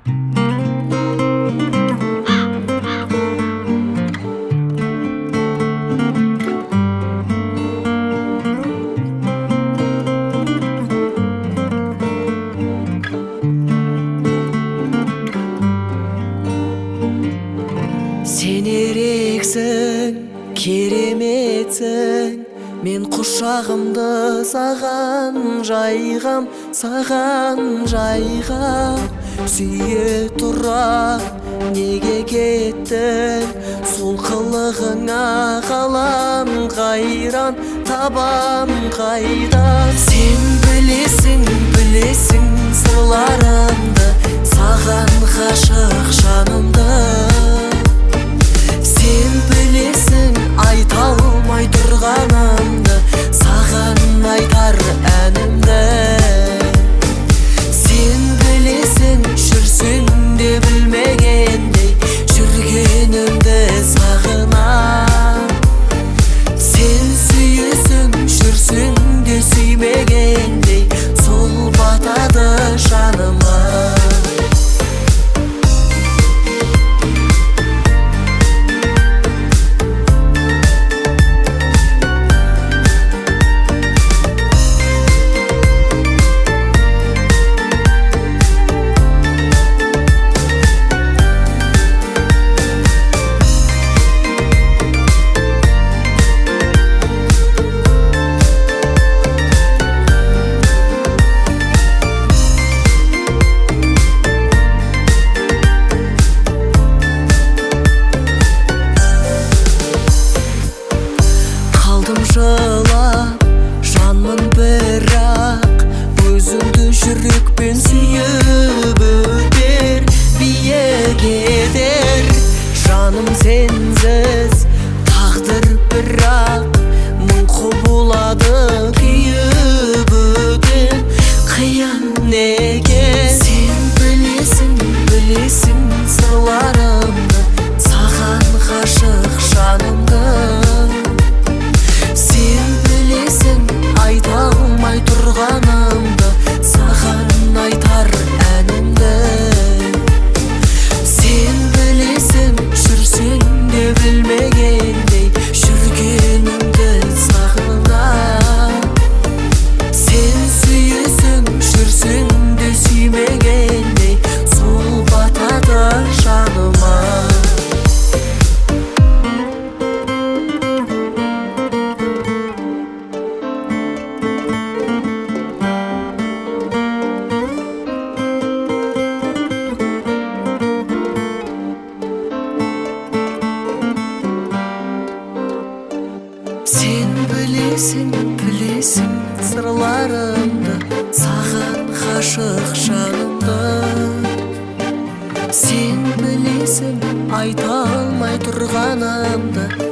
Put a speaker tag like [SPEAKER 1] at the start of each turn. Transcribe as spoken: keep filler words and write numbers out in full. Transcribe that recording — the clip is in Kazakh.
[SPEAKER 1] Сен ерексің, кереметсің, мен құшағымды саған жайғам, саған жайғам. Сүйе тұра неге кеттің, сол қылығыңа қалам қайран, табам қайдан. Сен білесің, білесің сырларымды, саған ғашық жанымды. Сен білесің айта алмай тұрғанымды, саған айтар әнімді. Сен білесің жүрсің де білмегендей, жүргенімді сағынам. Сен сүйесің жүрсің де сүймегендей, сол батады жаныма. Жылап жанмын бірақ, өзіңді жүрекпен сүйіп өтер, биік етер. Жаным сенсіз тағдыр бірақ, мың құбылады күйіп өтер, қиын неге. Сен білесің, білесің сырларымды, саған ғашық жанымды. Сен білесің айта алмай тұрғанымды, саған айтар әнімді. Сен білесің жүрсің де білмегендей, жүргенімді сағынам. Сен сүйесің жүрсің де сүймегендей, сол батады жаныма. Сен білесің, білесің сырларымды, саған ғашық жанымды. Сен білесің айта алмай тұрғанымды,